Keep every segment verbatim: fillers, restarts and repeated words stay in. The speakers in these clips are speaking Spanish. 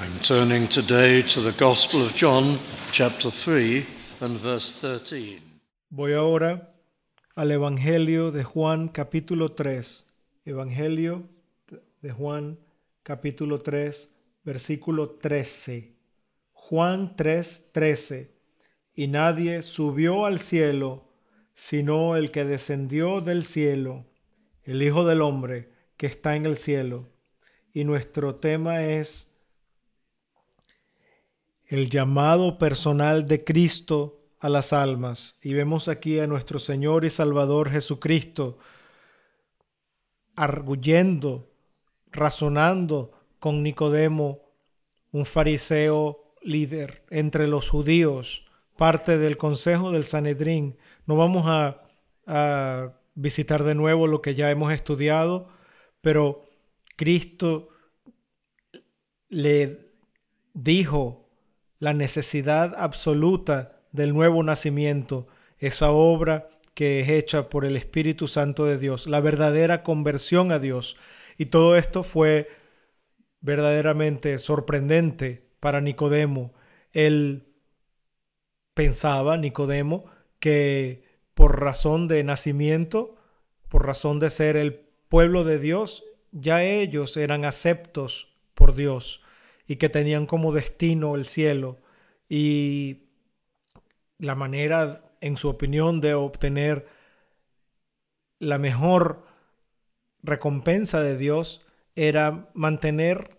I'm turning today to the Gospel of John, chapter three and verse thirteen. Voy ahora al Evangelio de Juan, capítulo tres. Evangelio de Juan, capítulo tres, versículo trece. Juan tres, trece. Y nadie subió al cielo, sino el que descendió del cielo, el Hijo del Hombre que está en el cielo. Y nuestro tema es el llamado personal de Cristo a las almas. Y vemos aquí a nuestro Señor y Salvador Jesucristo arguyendo, razonando con Nicodemo, un fariseo líder entre los judíos, parte del consejo del Sanedrín. No vamos a, a visitar de nuevo lo que ya hemos estudiado, pero Cristo le dijo la necesidad absoluta del nuevo nacimiento, esa obra que es hecha por el Espíritu Santo de Dios, la verdadera conversión a Dios. Y todo esto fue verdaderamente sorprendente para Nicodemo. Él pensaba, Nicodemo, que por razón de nacimiento, por razón de ser el pueblo de Dios, ya ellos eran aceptos por Dios y que tenían como destino el cielo. Y la manera, en su opinión, de obtener la mejor recompensa de Dios era mantener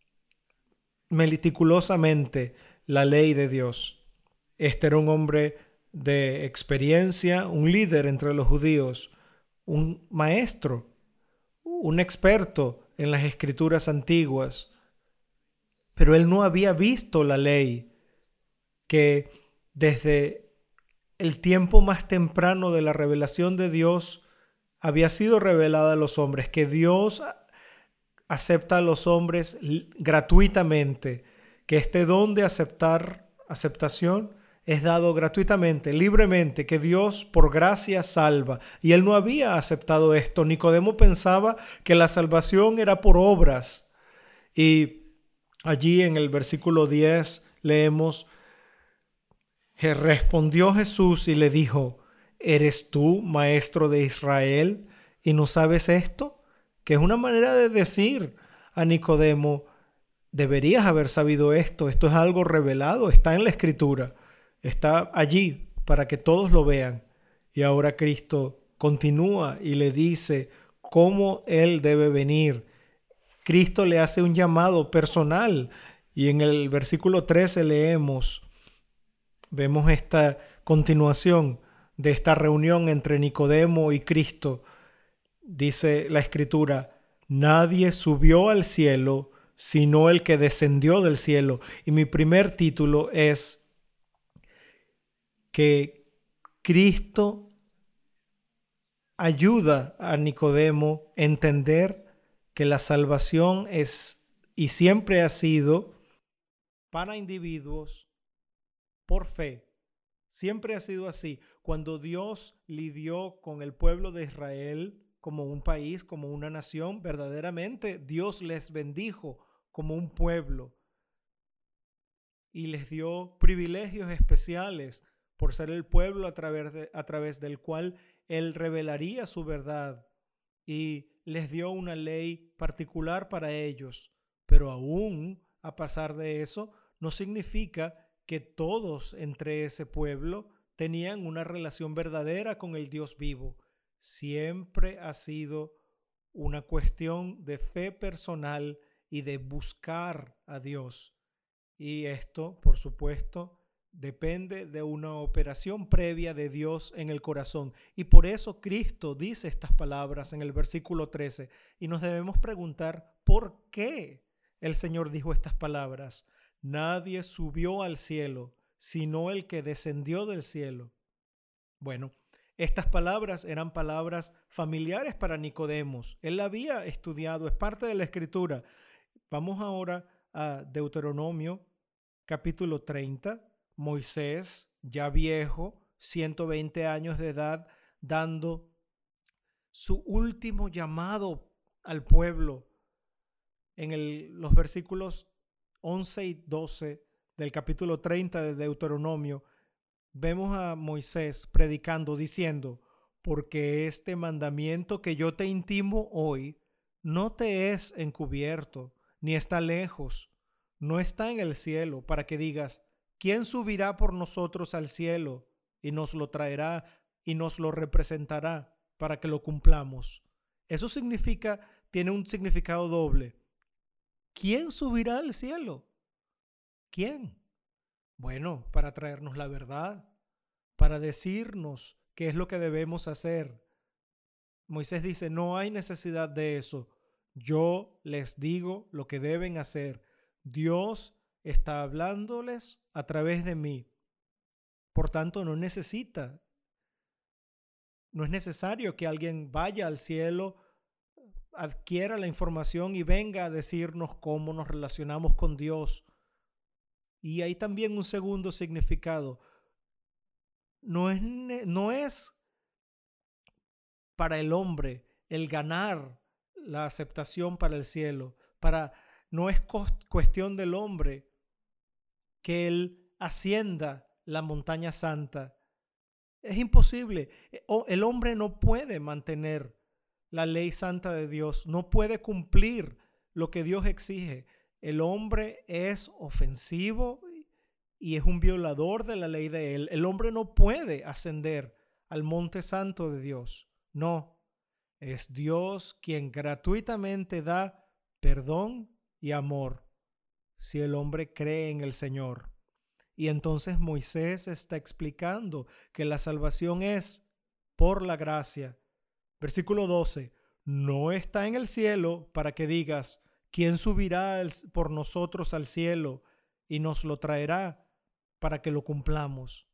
meticulosamente la ley de Dios. Este era un hombre de experiencia, un líder entre los judíos, un maestro, un experto en las escrituras antiguas. Pero él no había visto la ley que desde el tiempo más temprano de la revelación de Dios había sido revelada a los hombres, que Dios acepta a los hombres gratuitamente, que este don de aceptar, aceptación es dado gratuitamente, libremente, que Dios por gracia salva. Y él no había aceptado esto. Nicodemo pensaba que la salvación era por obras. Y allí en el versículo diez leemos: respondió Jesús y le dijo: ¿eres tú, maestro de Israel, y no sabes esto? Que es una manera de decir a Nicodemo: deberías haber sabido esto, esto es algo revelado, está en la Escritura, está allí para que todos lo vean. Y ahora Cristo continúa y le dice cómo Él debe venir. Cristo le hace un llamado personal y en el versículo trece leemos, vemos esta continuación de esta reunión entre Nicodemo y Cristo. Dice la Escritura: nadie subió al cielo sino el que descendió del cielo. Y mi primer título es que Cristo ayuda a Nicodemo a entender que la salvación es y siempre ha sido para individuos por fe. Siempre ha sido así. Cuando Dios lidió con el pueblo de Israel como un país, como una nación, verdaderamente Dios les bendijo como un pueblo y les dio privilegios especiales por ser el pueblo a través, de, a través del cual Él revelaría su verdad, y les dio una ley particular para ellos. Pero aún a pesar de eso, no significa que todos entre ese pueblo tenían una relación verdadera con el Dios vivo. Siempre ha sido una cuestión de fe personal y de buscar a Dios. Y esto, por supuesto, depende de una operación previa de Dios en el corazón. Y por eso Cristo dice estas palabras en el versículo trece. Y nos debemos preguntar, ¿por qué el Señor dijo estas palabras? Nadie subió al cielo, sino el que descendió del cielo. Bueno, estas palabras eran palabras familiares para Nicodemos. Él la había estudiado, es parte de la Escritura. Vamos ahora a Deuteronomio, capítulo treinta. Moisés, ya viejo, ciento veinte años de edad, dando su último llamado al pueblo. En el, los versículos once y doce del capítulo treinta de Deuteronomio, vemos a Moisés predicando, diciendo: porque este mandamiento que yo te intimo hoy no te es encubierto, ni está lejos, no está en el cielo, para que digas: ¿quién subirá por nosotros al cielo y nos lo traerá y nos lo representará para que lo cumplamos? Eso significa, tiene un significado doble. ¿Quién subirá al cielo? ¿Quién? Bueno, para traernos la verdad, para decirnos qué es lo que debemos hacer. Moisés dice: no hay necesidad de eso. Yo les digo lo que deben hacer. Dios está hablándoles a través de mí. Por tanto, no necesita, no es necesario que alguien vaya al cielo, adquiera la información y venga a decirnos cómo nos relacionamos con Dios. Y hay también un segundo significado. No es, no es para el hombre el ganar la aceptación para el cielo. Para, no es cuestión del hombre que él ascienda la montaña santa. Es imposible. El hombre no puede mantener la ley santa de Dios, no puede cumplir lo que Dios exige. El hombre es ofensivo y es un violador de la ley de él. El hombre no puede ascender al monte santo de Dios. No, es Dios quien gratuitamente da perdón y amor si el hombre cree en el Señor. Y entonces Moisés está explicando que la salvación es por la gracia. Versículo doce, no está en el cielo para que digas: ¿quién subirá por nosotros al cielo y nos lo traerá para que lo cumplamos?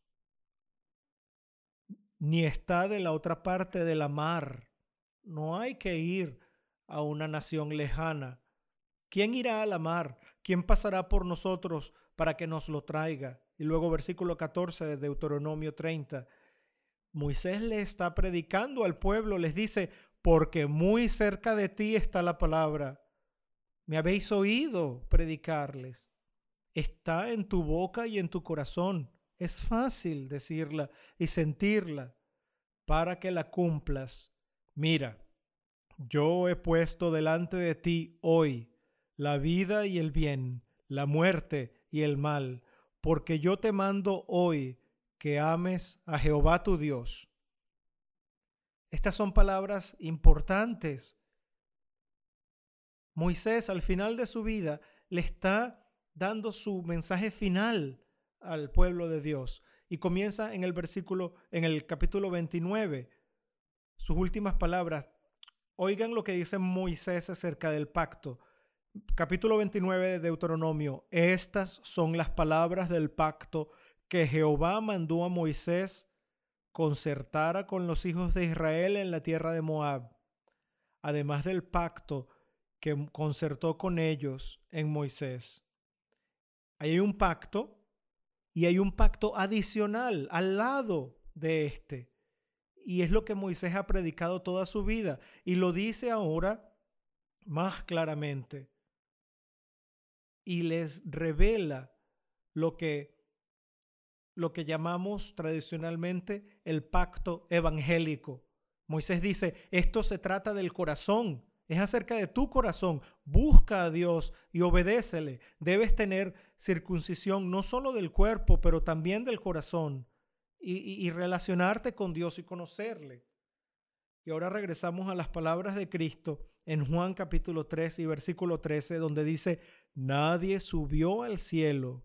Ni está de la otra parte de la mar. No hay que ir a una nación lejana. ¿Quién irá a la mar? ¿Quién pasará por nosotros para que nos lo traiga? Y luego versículo catorce de Deuteronomio treinta. Moisés le está predicando al pueblo, les dice: porque muy cerca de ti está la palabra. Me habéis oído predicarles. Está en tu boca y en tu corazón. Es fácil decirla y sentirla para que la cumplas. Mira, yo he puesto delante de ti hoy la vida y el bien, la muerte y el mal, porque yo te mando hoy que ames a Jehová tu Dios. Estas son palabras importantes. Moisés, al final de su vida, le está dando su mensaje final al pueblo de Dios. Y comienza en el versículo, en el capítulo veintinueve, sus últimas palabras. Oigan lo que dice Moisés acerca del pacto. Capítulo veintinueve de Deuteronomio. Estas son las palabras del pacto que Jehová mandó a Moisés concertara con los hijos de Israel en la tierra de Moab, además del pacto que concertó con ellos en Moisés. Hay un pacto y hay un pacto adicional al lado de este. Y es lo que Moisés ha predicado toda su vida y lo dice ahora más claramente. Y les revela lo que, lo que llamamos tradicionalmente el pacto evangélico. Moisés dice: esto se trata del corazón, es acerca de tu corazón. Busca a Dios y obedécele. Debes tener circuncisión no solo del cuerpo, pero también del corazón y, y, y relacionarte con Dios y conocerle. Y ahora regresamos a las palabras de Cristo en Juan capítulo tres y versículo trece, donde dice: nadie subió al cielo.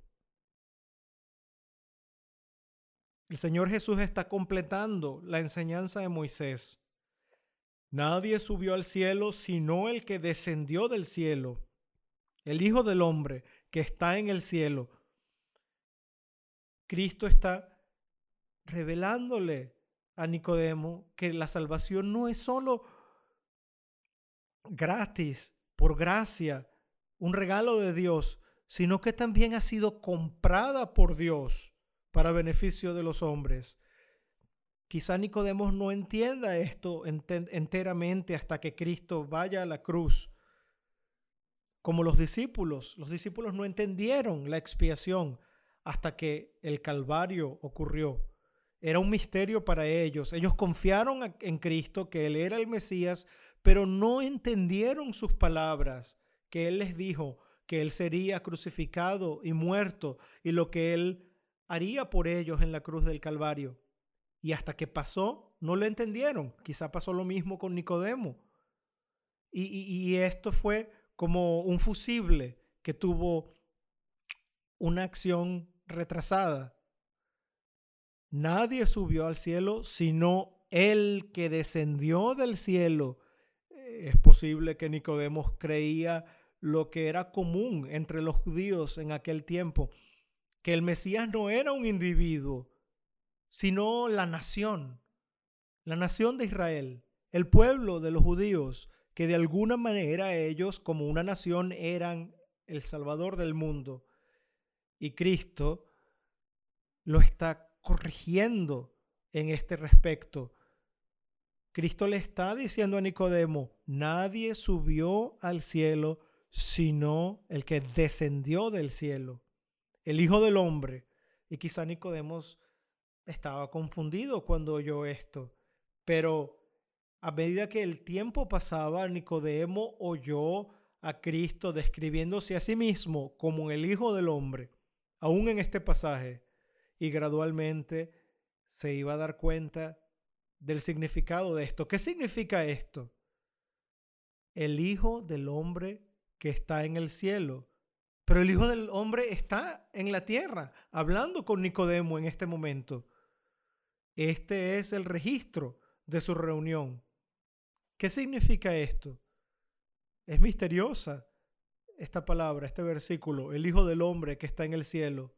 El Señor Jesús está completando la enseñanza de Moisés. Nadie subió al cielo sino el que descendió del cielo, el Hijo del Hombre que está en el cielo. Cristo está revelándole a Nicodemo que la salvación no es solo gratis, por gracia, un regalo de Dios, sino que también ha sido comprada por Dios para beneficio de los hombres. Quizá Nicodemo no entienda esto enteramente hasta que Cristo vaya a la cruz, como los discípulos. Los discípulos no entendieron la expiación hasta que el Calvario ocurrió. Era un misterio para ellos. Ellos confiaron en Cristo, que Él era el Mesías, pero no entendieron sus palabras, que Él les dijo que Él sería crucificado y muerto y lo que Él haría por ellos en la cruz del Calvario. Y hasta que pasó, no lo entendieron. Quizá pasó lo mismo con Nicodemo. Y, y, y esto fue como un fusible que tuvo una acción retrasada. Nadie subió al cielo sino el que descendió del cielo. Es posible que Nicodemo creía lo que era común entre los judíos en aquel tiempo, que el Mesías no era un individuo, sino la nación, la nación de Israel, el pueblo de los judíos, que de alguna manera ellos como una nación eran el Salvador del mundo. Y Cristo lo está corrigiendo en este respecto. Cristo le está diciendo a Nicodemo, nadie subió al cielo sino el que descendió del cielo, el Hijo del Hombre. Y quizá Nicodemo estaba confundido cuando oyó esto, pero a medida que el tiempo pasaba, Nicodemo oyó a Cristo describiéndose a sí mismo como el Hijo del Hombre, aún en este pasaje, y gradualmente se iba a dar cuenta del significado de esto. ¿Qué significa esto? El Hijo del Hombre que está en el cielo. Pero el Hijo del Hombre está en la tierra, hablando con Nicodemo en este momento. Este es el registro de su reunión. ¿Qué significa esto? Es misteriosa esta palabra, este versículo, el Hijo del Hombre que está en el cielo.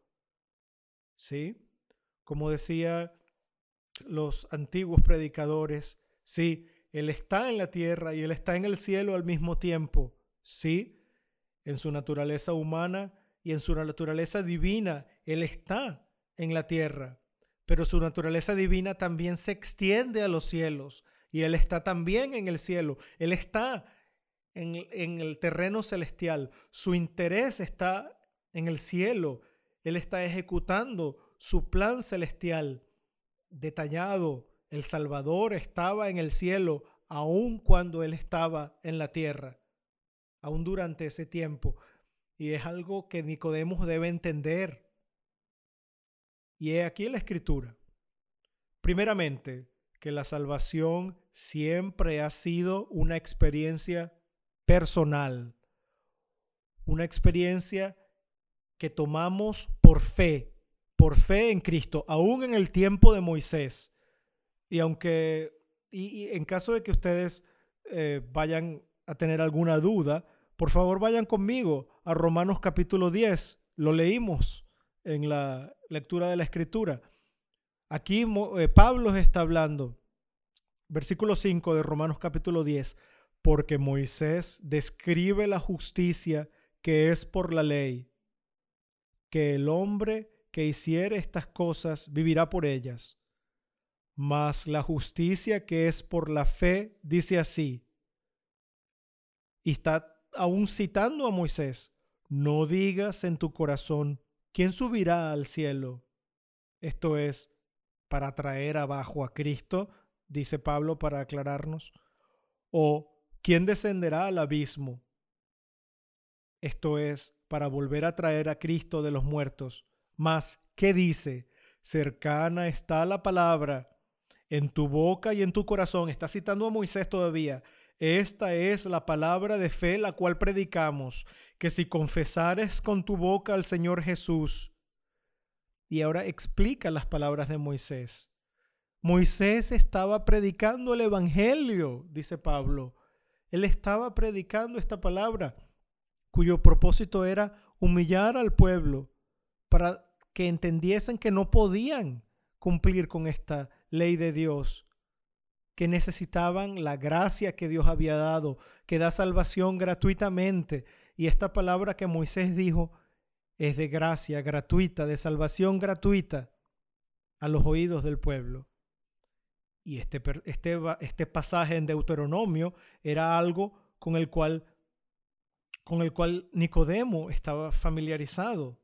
¿Sí? Como decía los antiguos predicadores, sí, Él está en la tierra y Él está en el cielo al mismo tiempo. Sí, en su naturaleza humana y en su naturaleza divina, Él está en la tierra, pero su naturaleza divina también se extiende a los cielos y Él está también en el cielo. Él está en, en el terreno celestial. Su interés está en el cielo. Él está ejecutando su plan celestial detallado. El Salvador estaba en el cielo aun cuando Él estaba en la tierra, aún durante ese tiempo. Y es algo que Nicodemo debe entender. Y he aquí la Escritura. Primeramente, que la salvación siempre ha sido una experiencia personal, una experiencia que tomamos por fe, por fe en Cristo, aún en el tiempo de Moisés. Y aunque, y, y en caso de que ustedes eh, vayan a tener alguna duda, por favor vayan conmigo a Romanos capítulo diez. Lo leímos en la lectura de la Escritura. Aquí eh, Pablo está hablando, versículo cinco de Romanos capítulo diez, porque Moisés describe la justicia que es por la ley, que el hombre que hiciere estas cosas vivirá por ellas. Mas la justicia que es por la fe dice así, y está aún citando a Moisés, no digas en tu corazón, ¿quién subirá al cielo? Esto es, para traer abajo a Cristo, dice Pablo para aclararnos, o ¿quién descenderá al abismo? Esto es, para volver a traer a Cristo de los muertos. Mas, ¿qué dice? Cercana está la palabra, en tu boca y en tu corazón. Está citando a Moisés todavía. Esta es la palabra de fe la cual predicamos, que si confesares con tu boca al Señor Jesús. Y ahora explica las palabras de Moisés. Moisés estaba predicando el evangelio, dice Pablo. Él estaba predicando esta palabra, cuyo propósito era humillar al pueblo para que entendiesen que no podían cumplir con esta ley de Dios, que necesitaban la gracia que Dios había dado, que da salvación gratuitamente. Y esta palabra que Moisés dijo es de gracia gratuita, de salvación gratuita a los oídos del pueblo. Y este, este, este pasaje en Deuteronomio era algo con el cual con el cual Nicodemo estaba familiarizado.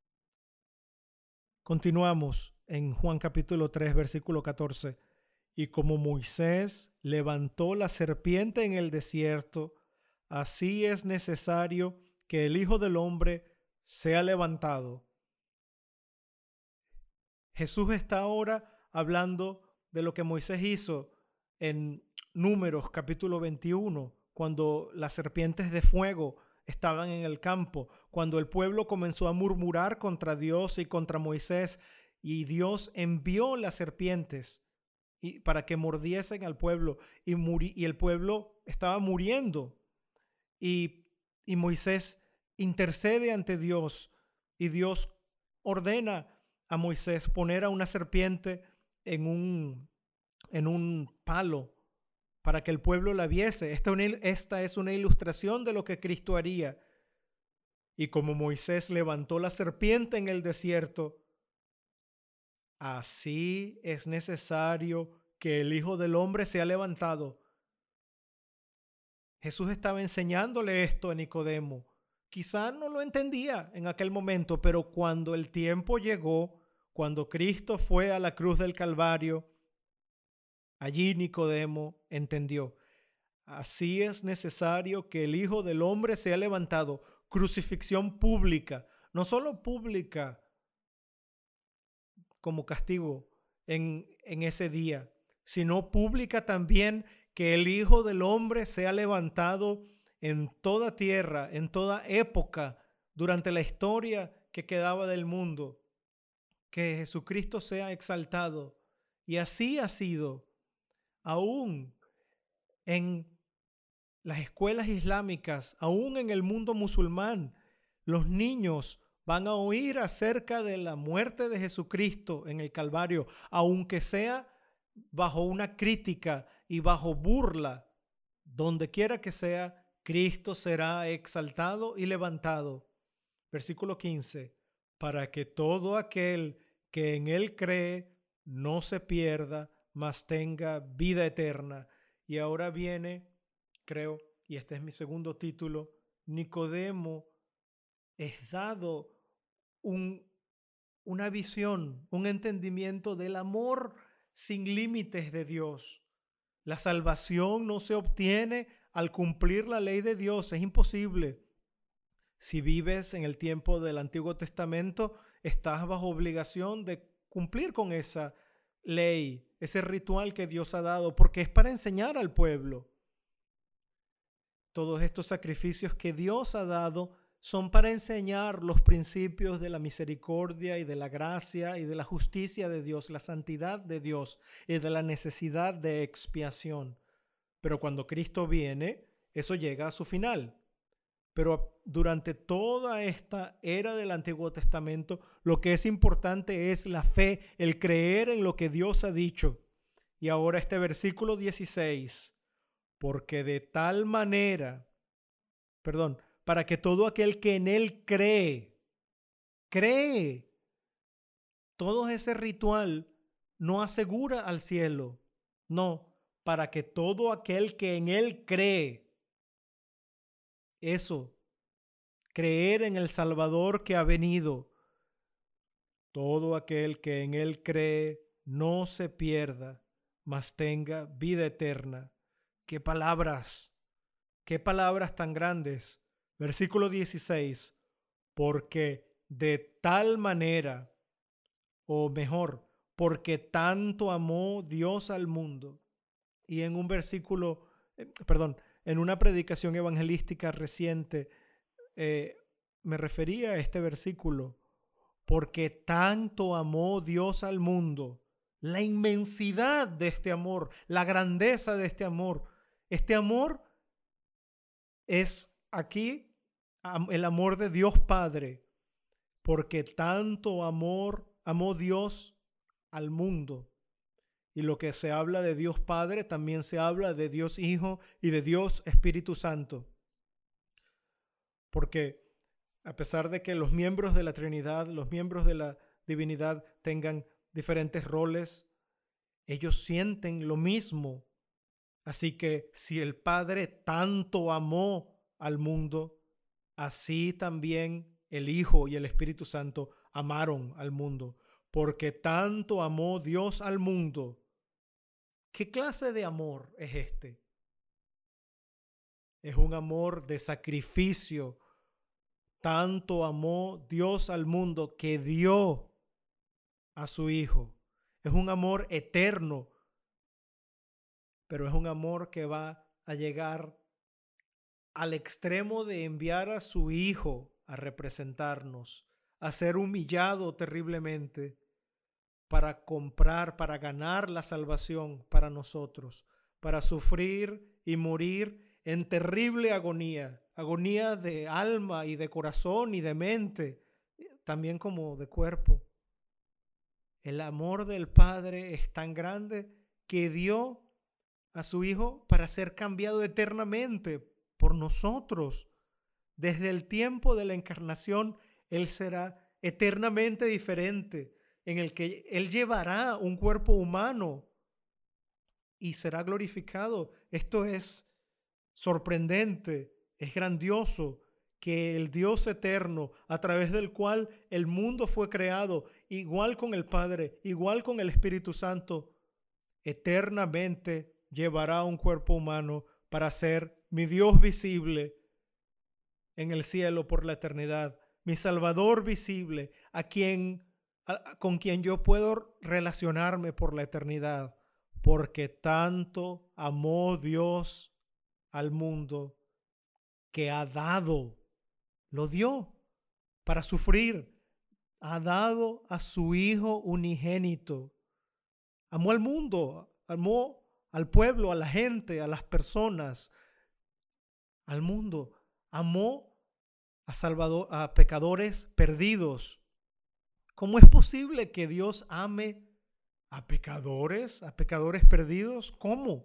Continuamos en Juan capítulo tres, versículo catorce. Y como Moisés levantó la serpiente en el desierto, así es necesario que el Hijo del Hombre sea levantado. Jesús está ahora hablando de lo que Moisés hizo en Números capítulo veintiuno, cuando las serpientes de fuego estaban en el campo, cuando el pueblo comenzó a murmurar contra Dios y contra Moisés, y Dios envió las serpientes y para que mordiesen al pueblo, y, muri, y el pueblo estaba muriendo. Y, y Moisés intercede ante Dios, y Dios ordena a Moisés poner a una serpiente en un, en un palo para que el pueblo la viese. Esta, esta es una ilustración de lo que Cristo haría. Y como Moisés levantó la serpiente en el desierto, así es necesario que el Hijo del Hombre sea levantado. Jesús estaba enseñándole esto a Nicodemo. Quizá no lo entendía en aquel momento, pero cuando el tiempo llegó, cuando Cristo fue a la cruz del Calvario, allí Nicodemo entendió. Así es necesario que el Hijo del Hombre sea levantado. Crucifixión pública, no solo pública como castigo en, en ese día, sino pública también, que el Hijo del Hombre sea levantado en toda tierra, en toda época, durante la historia que quedaba del mundo, que Jesucristo sea exaltado. Y así ha sido. Aún en las escuelas islámicas, aún en el mundo musulmán, los niños van a oír acerca de la muerte de Jesucristo en el Calvario, aunque sea bajo una crítica y bajo burla. Donde quiera que sea, Cristo será exaltado y levantado. Versículo quince. Para que todo aquel que en él cree no se pierda, mas tenga vida eterna. Y ahora viene, creo, y este es mi segundo título, Nicodemo es dado un, una visión, un entendimiento del amor sin límites de Dios. La salvación no se obtiene al cumplir la ley de Dios, es imposible. Si vives en el tiempo del Antiguo Testamento, estás bajo obligación de cumplir con esa ley, ese ritual que Dios ha dado, porque es para enseñar al pueblo. Todos estos sacrificios que Dios ha dado son para enseñar los principios de la misericordia y de la gracia y de la justicia de Dios, la santidad de Dios y de la necesidad de expiación. Pero cuando Cristo viene, eso llega a su final. Pero durante toda esta era del Antiguo Testamento, lo que es importante es la fe, el creer en lo que Dios ha dicho. Y ahora este versículo dieciséis, porque de tal manera, perdón, para que todo aquel que en él cree, cree, todo ese ritual no asegura al cielo, no, para que todo aquel que en él cree, eso, creer en el Salvador que ha venido, todo aquel que en él cree no se pierda, mas tenga vida eterna. ¡Qué palabras! ¡Qué palabras tan grandes! Versículo dieciséis, porque de tal manera, o mejor, porque tanto amó Dios al mundo. Y en un versículo, eh, perdón, en una predicación evangelística reciente, eh, me refería a este versículo, porque tanto amó Dios al mundo, la inmensidad de este amor, la grandeza de este amor. Este amor es aquí el amor de Dios Padre, porque tanto amor amó Dios al mundo. Y lo que se habla de Dios Padre, también se habla de Dios Hijo y de Dios Espíritu Santo. Porque a pesar de que los miembros de la Trinidad, los miembros de la divinidad tengan diferentes roles, ellos sienten lo mismo. Así que si el Padre tanto amó al mundo, así también el Hijo y el Espíritu Santo amaron al mundo, porque tanto amó Dios al mundo. ¿Qué clase de amor es este? Es un amor de sacrificio. Tanto amó Dios al mundo que dio a su Hijo. Es un amor eterno, pero es un amor que va a llegar al extremo de enviar a su Hijo a representarnos, a ser humillado terriblemente para comprar, para ganar la salvación para nosotros, para sufrir y morir en terrible agonía, agonía de alma y de corazón y de mente, también como de cuerpo. El amor del Padre es tan grande que dio a su Hijo para ser cambiado eternamente por nosotros. Desde el tiempo de la encarnación, Él será eternamente diferente, en el que Él llevará un cuerpo humano y será glorificado. Esto es sorprendente, es grandioso, que el Dios eterno, a través del cual el mundo fue creado, igual con el Padre, igual con el Espíritu Santo, eternamente llevará un cuerpo humano para ser mi Dios visible en el cielo por la eternidad, mi Salvador visible, a quien, a, con quien yo puedo relacionarme por la eternidad, porque tanto amó Dios al mundo que ha dado, lo dio para sufrir, ha dado a su Hijo unigénito. Amó al mundo, amó al pueblo, a la gente, a las personas, al mundo. Amó a, salvador, a pecadores perdidos. ¿Cómo es posible que Dios ame a pecadores, a pecadores perdidos? ¿Cómo?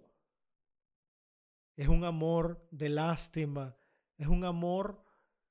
Es un amor de lástima, es un amor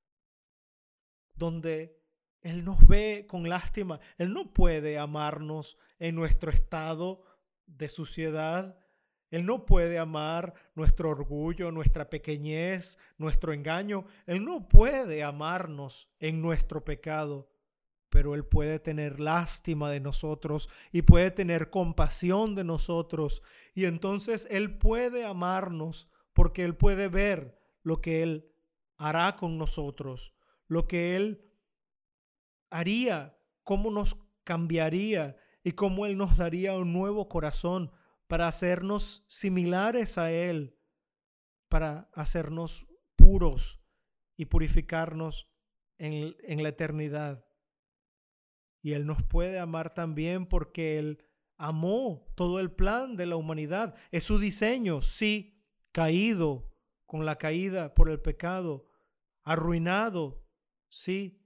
donde Él nos ve con lástima. Él no puede amarnos en nuestro estado de suciedad. Él no puede amar nuestro orgullo, nuestra pequeñez, nuestro engaño. Él no puede amarnos en nuestro pecado, pero Él puede tener lástima de nosotros y puede tener compasión de nosotros. Y entonces Él puede amarnos porque Él puede ver lo que Él hará con nosotros, lo que Él haría, cómo nos cambiaría y cómo Él nos daría un nuevo corazón para hacernos similares a Él, para hacernos puros y purificarnos en, en la eternidad. Y Él nos puede amar también porque Él amó todo el plan de la humanidad. Es su diseño, sí, caído con la caída por el pecado, arruinado, sí,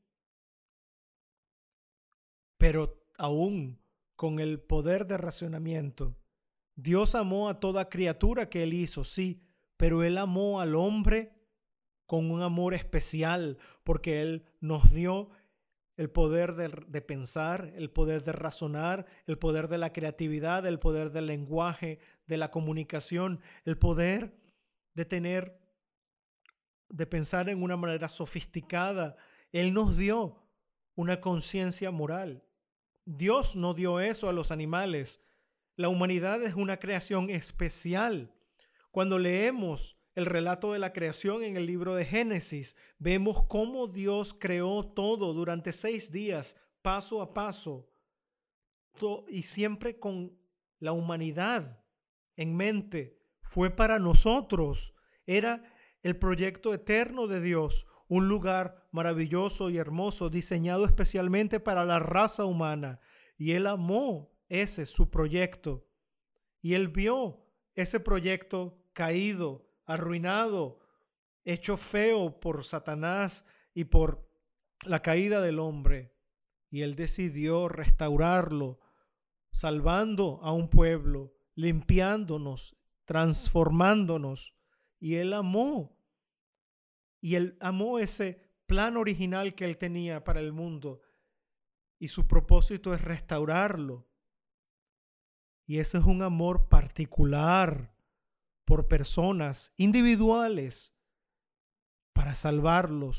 pero aún con el poder de racionamiento. Dios amó a toda criatura que Él hizo, sí, pero Él amó al hombre con un amor especial, porque Él nos dio el poder de, de pensar, el poder de razonar, el poder de la creatividad, el poder del lenguaje, de la comunicación, el poder de tener, de pensar en una manera sofisticada. Él nos dio una conciencia moral. Dios no dio eso a los animales. La humanidad es una creación especial. Cuando leemos el relato de la creación en el libro de Génesis, vemos cómo Dios creó todo durante seis días, paso a paso, y siempre con la humanidad en mente. Fue para nosotros. Era el proyecto eterno de Dios, un lugar maravilloso y hermoso, diseñado especialmente para la raza humana. Y Él amó ese su proyecto. Y Él vio ese proyecto caído, arruinado, hecho feo por Satanás y por la caída del hombre. Y Él decidió restaurarlo, salvando a un pueblo, limpiándonos, transformándonos. Y Él amó. Y Él amó ese plan original que Él tenía para el mundo. Y su propósito es restaurarlo. Y ese es un amor particular por personas individuales para salvarlos,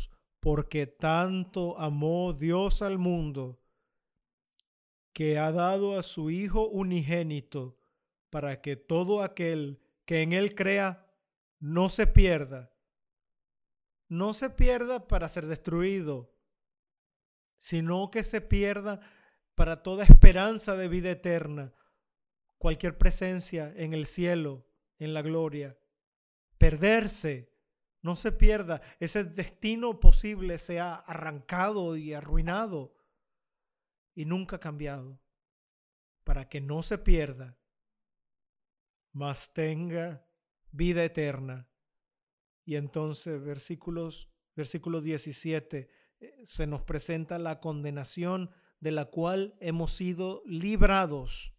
porque tanto amó Dios al mundo, que ha dado a su Hijo unigénito, para que todo aquel que en Él crea no se pierda, no se pierda para ser destruido, sino que se pierda para toda esperanza de vida eterna, cualquier presencia en el cielo, en la gloria. Perderse, no se pierda, ese destino posible sea arrancado y arruinado y nunca cambiado, para que no se pierda, mas tenga vida eterna. Y entonces versículos, versículo diecisiete eh, se nos presenta la condenación de la cual hemos sido librados.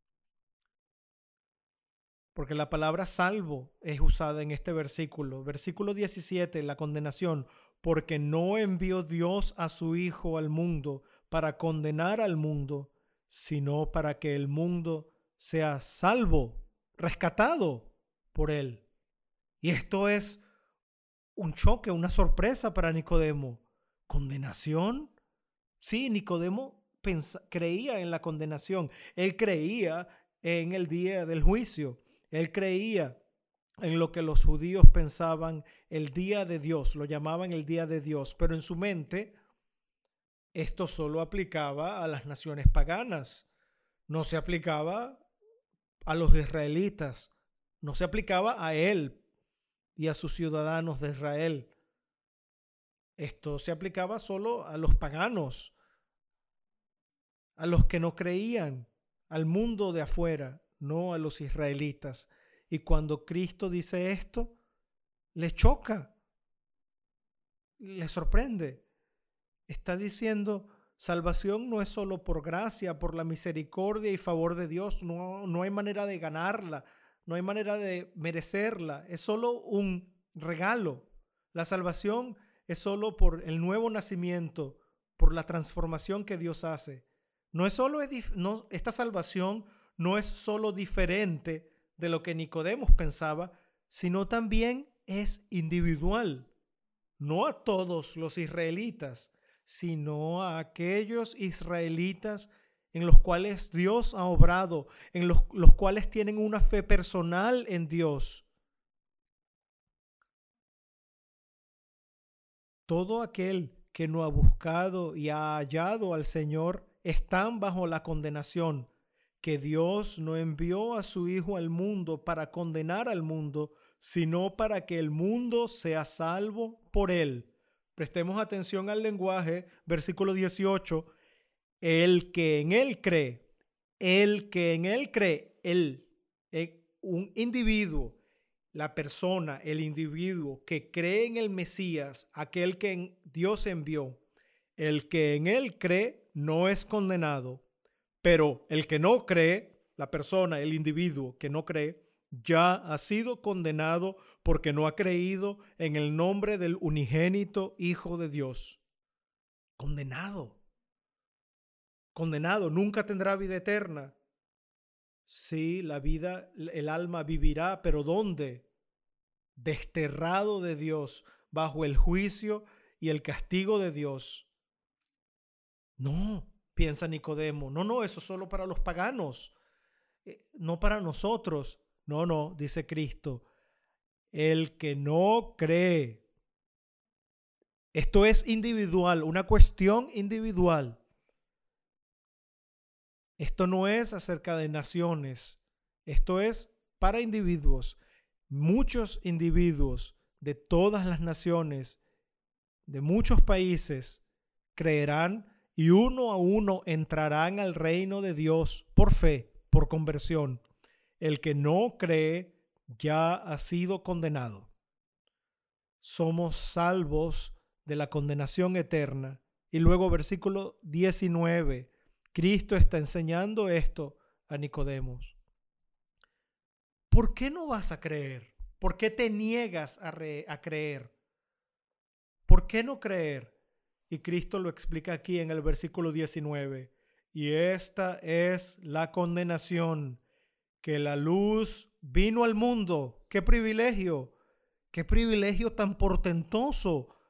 Porque la palabra salvo es usada en este versículo. Versículo diecisiete, la condenación. Porque no envió Dios a su Hijo al mundo para condenar al mundo, sino para que el mundo sea salvo, rescatado por él. Y esto es un choque, una sorpresa para Nicodemo. ¿Condenación? Sí, Nicodemo pensa, creía en la condenación. Él creía en el día del juicio. Él creía en lo que los judíos pensaban el día de Dios, lo llamaban el día de Dios, pero en su mente esto solo aplicaba a las naciones paganas, no se aplicaba a los israelitas, no se aplicaba a él y a sus ciudadanos de Israel. Esto se aplicaba solo a los paganos, a los que no creían, al mundo de afuera, no a los israelitas. Y cuando Cristo dice esto, le choca, le sorprende. Está diciendo, salvación no es solo por gracia, por la misericordia y favor de Dios. No, no hay manera de ganarla, no hay manera de merecerla. Es solo un regalo. La salvación es solo por el nuevo nacimiento, por la transformación que Dios hace. No es solo, no, esta salvación no es solo diferente de lo que Nicodemo pensaba, sino también es individual. No a todos los israelitas, sino a aquellos israelitas en los cuales Dios ha obrado, en los, los cuales tienen una fe personal en Dios. Todo aquel que no ha buscado y ha hallado al Señor están bajo la condenación, que Dios no envió a su Hijo al mundo para condenar al mundo, sino para que el mundo sea salvo por él. Prestemos atención al lenguaje, versículo dieciocho. El que en él cree, el que en él cree, él, un individuo, la persona, el individuo que cree en el Mesías, aquel que Dios envió, el que en él cree no es condenado. Pero el que no cree, la persona, el individuo que no cree, ya ha sido condenado porque no ha creído en el nombre del unigénito Hijo de Dios. Condenado. Condenado. Nunca tendrá vida eterna. Sí, la vida, el alma vivirá, pero ¿dónde? Desterrado de Dios, bajo el juicio y el castigo de Dios. No. Piensa Nicodemo, no, no, eso es solo para los paganos, eh, no para nosotros. No, no, dice Cristo, el que no cree. Esto es individual, una cuestión individual. Esto no es acerca de naciones, esto es para individuos. Muchos individuos de todas las naciones, de muchos países, creerán y uno a uno entrarán al reino de Dios por fe, por conversión. El que no cree ya ha sido condenado. Somos salvos de la condenación eterna. Y luego versículo diecinueve, Cristo está enseñando esto a Nicodemo. ¿Por qué no vas a creer? ¿Por qué te niegas a, re- a creer? ¿Por qué no creer? Y Cristo lo explica aquí en el versículo diecinueve. Y esta es la condenación, que la luz vino al mundo. ¡Qué privilegio! ¡Qué privilegio tan portentoso!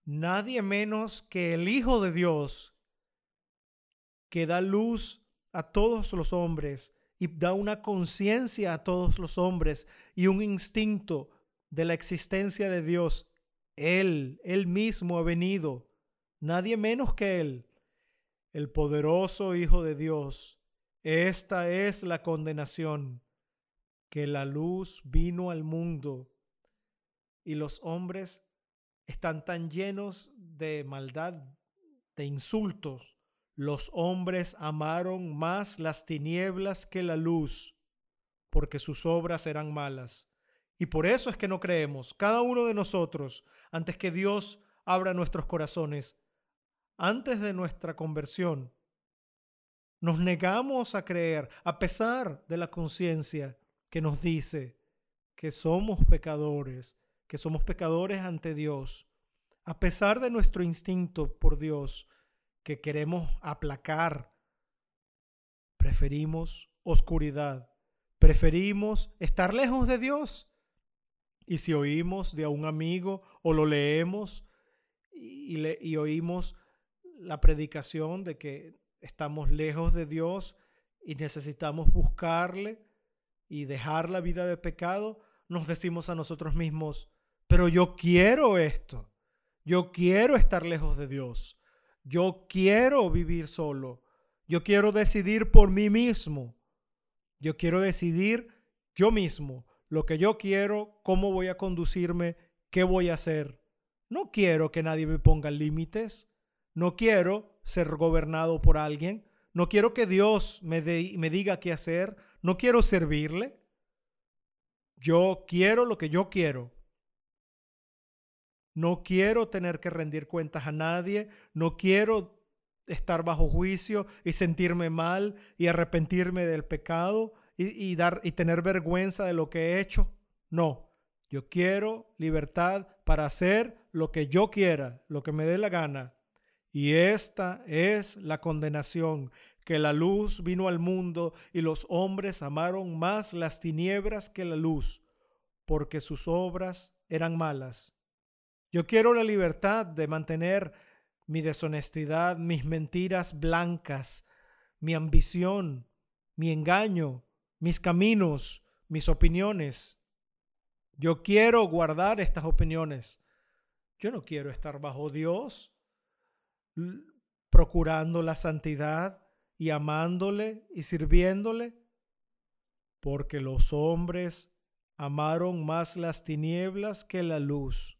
nadie menos que el Hijo de Dios, que da luz a todos los hombres y da una conciencia a todos los hombres y un instinto de la existencia de Dios. Él, Él mismo ha venido, nadie menos que Él, el poderoso Hijo de Dios. Esta es la condenación, que la luz vino al mundo y los hombres están tan llenos de maldad, de insultos. Los hombres amaron más las tinieblas que la luz, porque sus obras eran malas. Y por eso es que no creemos, cada uno de nosotros, antes que Dios abra nuestros corazones, antes de nuestra conversión, nos negamos a creer, a pesar de la conciencia que nos dice que somos pecadores, que somos pecadores ante Dios, a pesar de nuestro instinto por Dios, que queremos aplacar. Preferimos oscuridad, preferimos estar lejos de Dios. Y si oímos de un amigo o lo leemos y, le, y oímos la predicación de que estamos lejos de Dios y necesitamos buscarle y dejar la vida de pecado, nos decimos a nosotros mismos, pero yo quiero esto, yo quiero estar lejos de Dios, yo quiero vivir solo, yo quiero decidir por mí mismo, yo quiero decidir yo mismo lo que yo quiero, cómo voy a conducirme, qué voy a hacer. No quiero que nadie me ponga límites, no quiero ser gobernado por alguien, no quiero que Dios me, de, me diga qué hacer, no quiero servirle. Yo quiero lo que yo quiero. No quiero tener que rendir cuentas a nadie, no quiero estar bajo juicio y sentirme mal y arrepentirme del pecado y, y, dar, y tener vergüenza de lo que he hecho. No, yo quiero libertad para hacer lo que yo quiera, lo que me dé la gana. Y esta es la condenación, que la luz vino al mundo y los hombres amaron más las tinieblas que la luz, porque sus obras eran malas. Yo quiero la libertad de mantener mi deshonestidad, mis mentiras blancas, mi ambición, mi engaño, mis caminos, mis opiniones. Yo quiero guardar estas opiniones. Yo no quiero estar bajo Dios, procurando la santidad y amándole y sirviéndole, porque los hombres amaron más las tinieblas que la luz.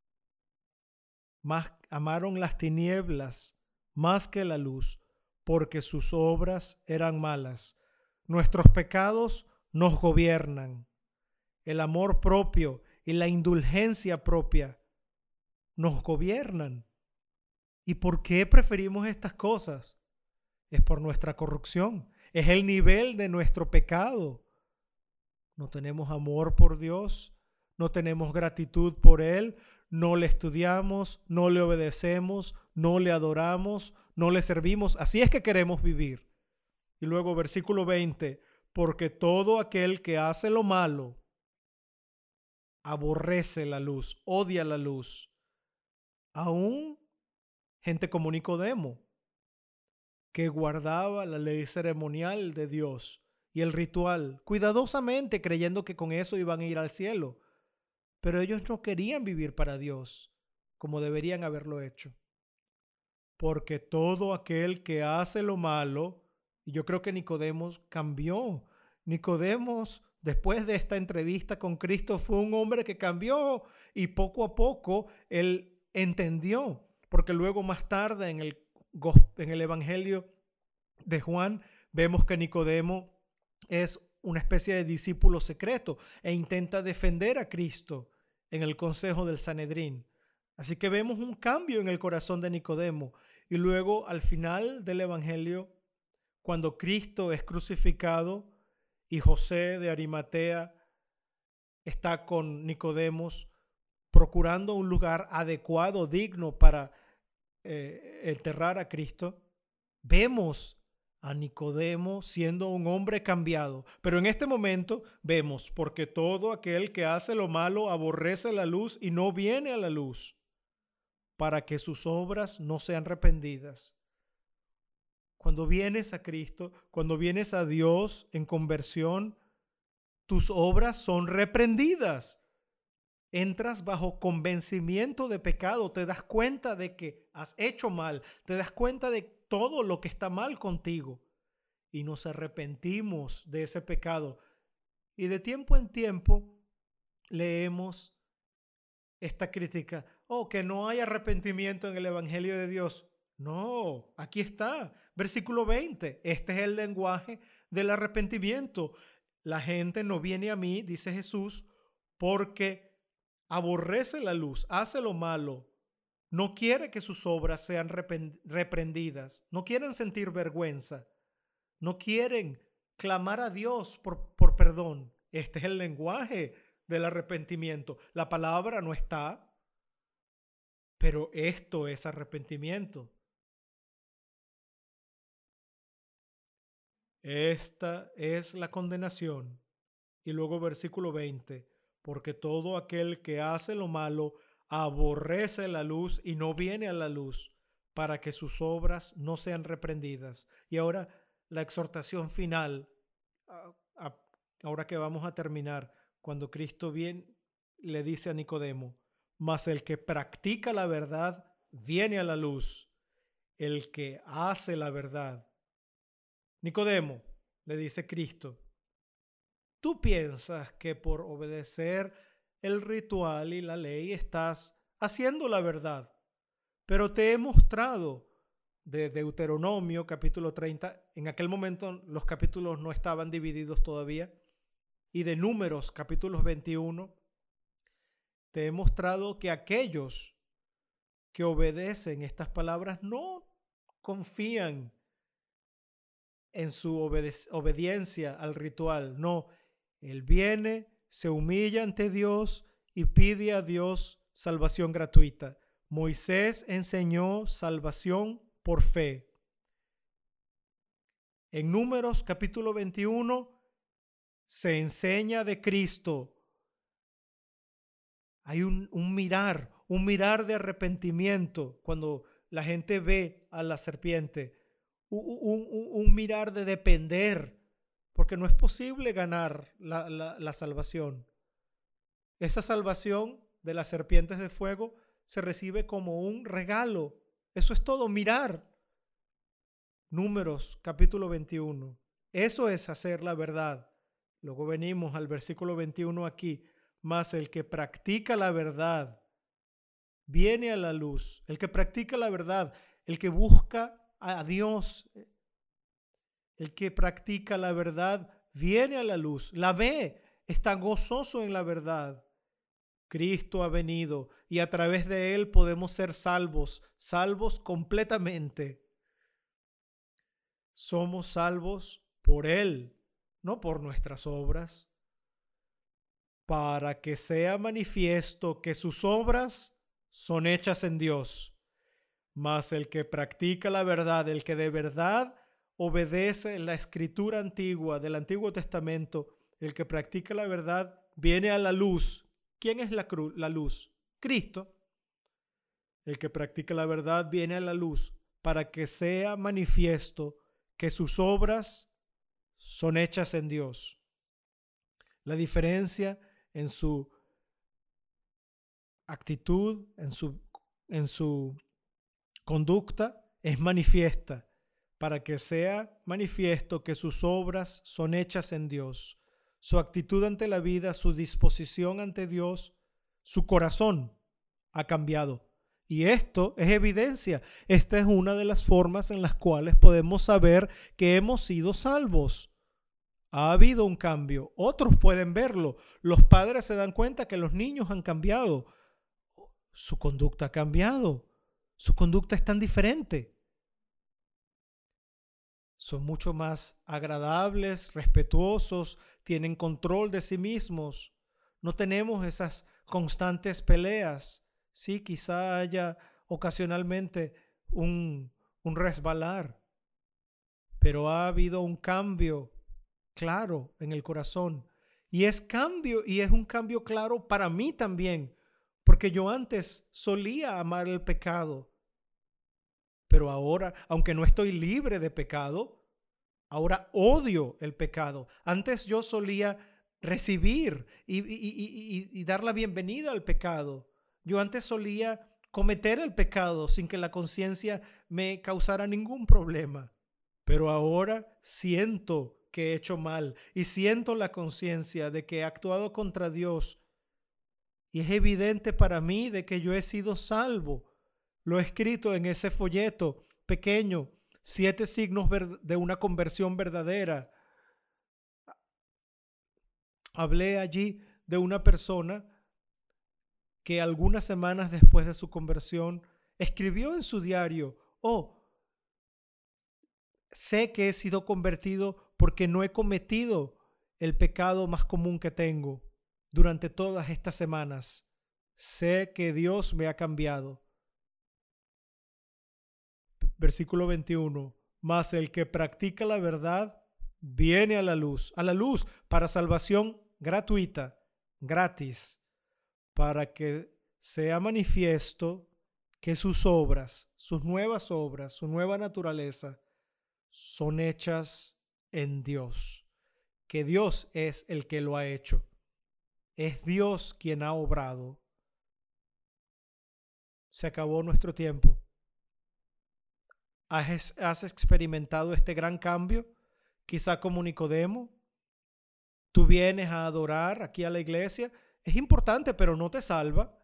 Más, amaron las tinieblas más que la luz, porque sus obras eran malas. Nuestros pecados nos gobiernan. El amor propio y la indulgencia propia nos gobiernan. ¿Y por qué preferimos estas cosas? Es por nuestra corrupción. Es el nivel de nuestro pecado. No tenemos amor por Dios, no tenemos gratitud por Él, no le estudiamos, no le obedecemos, no le adoramos, no le servimos. Así es que queremos vivir. Y luego versículo veinte, porque todo aquel que hace lo malo aborrece la luz, odia la luz. Aún gente como Nicodemo, que guardaba la ley ceremonial de Dios y el ritual cuidadosamente, creyendo que con eso iban a ir al cielo. Pero ellos no querían vivir para Dios como deberían haberlo hecho. Porque todo aquel que hace lo malo, y yo creo que Nicodemos cambió. Nicodemos, después de esta entrevista con Cristo, fue un hombre que cambió y poco a poco él entendió. Porque luego más tarde en el, en el Evangelio de Juan vemos que Nicodemo es una especie de discípulo secreto e intenta defender a Cristo en el consejo del Sanedrín. Así que vemos un cambio en el corazón de Nicodemo. Y luego al final del Evangelio, cuando Cristo es crucificado y José de Arimatea está con Nicodemos procurando un lugar adecuado, digno para eh, enterrar a Cristo, vemos a Nicodemo siendo un hombre cambiado. Pero en este momento vemos, porque todo aquel que hace lo malo aborrece la luz y no viene a la luz, para que sus obras no sean reprendidas. Cuando vienes a Cristo, cuando vienes a Dios en conversión, tus obras son reprendidas. Entras bajo convencimiento de pecado, te das cuenta de que has hecho mal, te das cuenta de todo lo que está mal contigo y nos arrepentimos de ese pecado. Y de tiempo en tiempo leemos esta crítica, oh, que no hay arrepentimiento en el Evangelio de Dios. No, aquí está, versículo veinte, este es el lenguaje del arrepentimiento. La gente no viene a mí, dice Jesús, porque aborrece la luz, hace lo malo, no quiere que sus obras sean reprendidas, no quieren sentir vergüenza, no quieren clamar a Dios por, por perdón. Este es el lenguaje del arrepentimiento. La palabra no está, pero esto es arrepentimiento. Esta es la condenación. Y luego versículo veinte, porque todo aquel que hace lo malo aborrece la luz y no viene a la luz para que sus obras no sean reprendidas. Y ahora la exhortación final, ahora que vamos a terminar, cuando Cristo viene, le dice a Nicodemo, mas el que practica la verdad viene a la luz, el que hace la verdad. Nicodemo, le dice Cristo, tú piensas que por obedecer el ritual y la ley estás haciendo la verdad, pero te he mostrado de Deuteronomio capítulo treinta, en aquel momento los capítulos no estaban divididos todavía, y de Números capítulos veintiuno, te he mostrado que aquellos que obedecen estas palabras no confían en su obede- obediencia al ritual. No, él viene, se humilla ante Dios y pide a Dios salvación gratuita. Moisés enseñó salvación por fe. En Números capítulo veintiuno se enseña de Cristo. Hay un, un mirar, un mirar de arrepentimiento cuando la gente ve a la serpiente. Un, un, un mirar de depender, porque no es posible ganar la, la, la salvación. Esa salvación de las serpientes de fuego se recibe como un regalo. Eso es todo, mirar. Números capítulo veintiuno. Eso es hacer la verdad. Luego venimos al versículo veintiuno aquí. Mas el que practica la verdad viene a la luz. El que practica la verdad, el que busca a Dios, el que practica la verdad viene a la luz, la ve, está gozoso en la verdad. Cristo ha venido y a través de él podemos ser salvos, salvos completamente. Somos salvos por él, no por nuestras obras, para que sea manifiesto que sus obras son hechas en Dios. Mas el que practica la verdad, el que de verdad obedece la escritura antigua del Antiguo Testamento, el que practica la verdad viene a la luz. ¿Quién es la, cruz, la luz? Cristo. El que practica la verdad viene a la luz para que sea manifiesto que sus obras son hechas en Dios. La diferencia en su actitud, en su, en su conducta es manifiesta, para que sea manifiesto que sus obras son hechas en Dios. Su actitud ante la vida, su disposición ante Dios, su corazón ha cambiado. Y esto es evidencia. Esta es una de las formas en las cuales podemos saber que hemos sido salvos. Ha habido un cambio. Otros pueden verlo. Los padres se dan cuenta que los niños han cambiado. Su conducta ha cambiado. Su conducta es tan diferente. Son mucho más agradables, respetuosos, tienen control de sí mismos. No tenemos esas constantes peleas. Sí, quizá haya ocasionalmente un, un resbalar, pero ha habido un cambio claro en el corazón. Y es cambio, y es un cambio claro para mí también, Porque yo antes solía amar el pecado, pero ahora, aunque no estoy libre de pecado, ahora odio el pecado. Antes yo solía recibir y, y, y, y, y dar la bienvenida al pecado. Yo antes solía cometer el pecado sin que la conciencia me causara ningún problema. Pero ahora siento que he hecho mal y siento la conciencia de que he actuado contra Dios. Y es evidente para mí de que yo he sido salvo. Lo he escrito en ese folleto pequeño, siete signos de una conversión verdadera. Hablé allí de una persona que algunas semanas después de su conversión escribió en su diario: oh, sé que he sido convertido porque no he cometido el pecado más común que tengo durante todas estas semanas. Sé que Dios me ha cambiado. Versículo veintiuno. Mas el que practica la verdad viene a la luz, a la luz para salvación gratuita, gratis, para que sea manifiesto que sus obras, sus nuevas obras, su nueva naturaleza son hechas en Dios, que Dios es el que lo ha hecho. Es Dios quien ha obrado. Se acabó nuestro tiempo. ¿Has, has experimentado este gran cambio? Quizá como Nicodemo. Tú vienes a adorar aquí a la iglesia. Es importante, pero no te salva.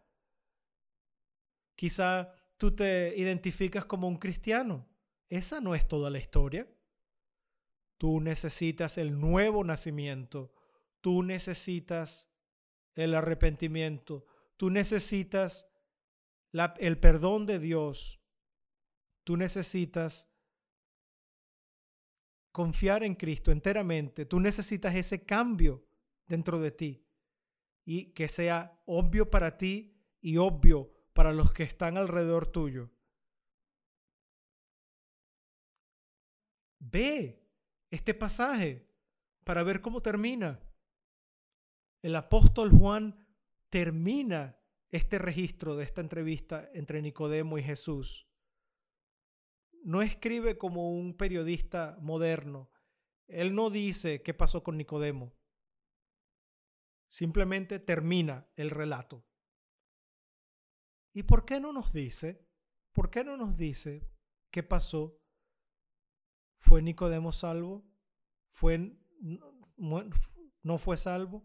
Quizá tú te identificas como un cristiano. Esa no es toda la historia. Tú necesitas el nuevo nacimiento. Tú necesitas el arrepentimiento. Tú necesitas la, el perdón de Dios. Tú necesitas confiar en Cristo enteramente. Tú necesitas ese cambio dentro de ti y que sea obvio para ti y obvio para los que están alrededor tuyo. Ve este pasaje para ver cómo termina. El apóstol Juan termina este registro de esta entrevista entre Nicodemo y Jesús. No escribe como un periodista moderno. Él no dice qué pasó con Nicodemo. Simplemente termina el relato. ¿Y por qué no nos dice? ¿Por qué no nos dice qué pasó? ¿Fue Nicodemo salvo? ¿Fue, no fue salvo?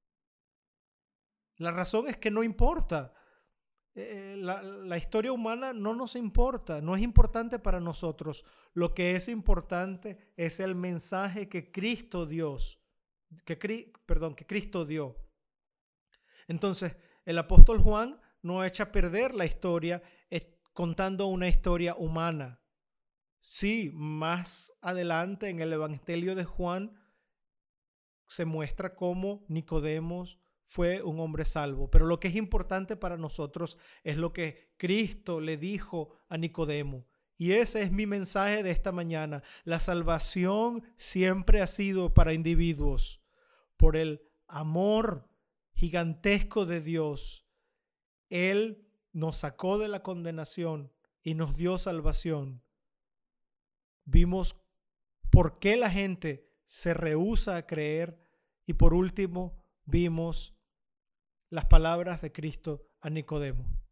La razón es que no importa. Eh, la, la historia humana no nos importa, no es importante para nosotros. Lo que es importante es el mensaje que Cristo Dios, que, perdón, que Cristo dio. Entonces, el apóstol Juan no echa a perder la historia eh, contando una historia humana. Sí, más adelante en el Evangelio de Juan se muestra cómo Nicodemo fue un hombre salvo. Pero lo que es importante para nosotros es lo que Cristo le dijo a Nicodemo. Y ese es mi mensaje de esta mañana. La salvación siempre ha sido para individuos. Por el amor gigantesco de Dios, Él nos sacó de la condenación y nos dio salvación. Vimos por qué la gente se rehúsa a creer y por último vimos las palabras de Cristo a Nicodemo.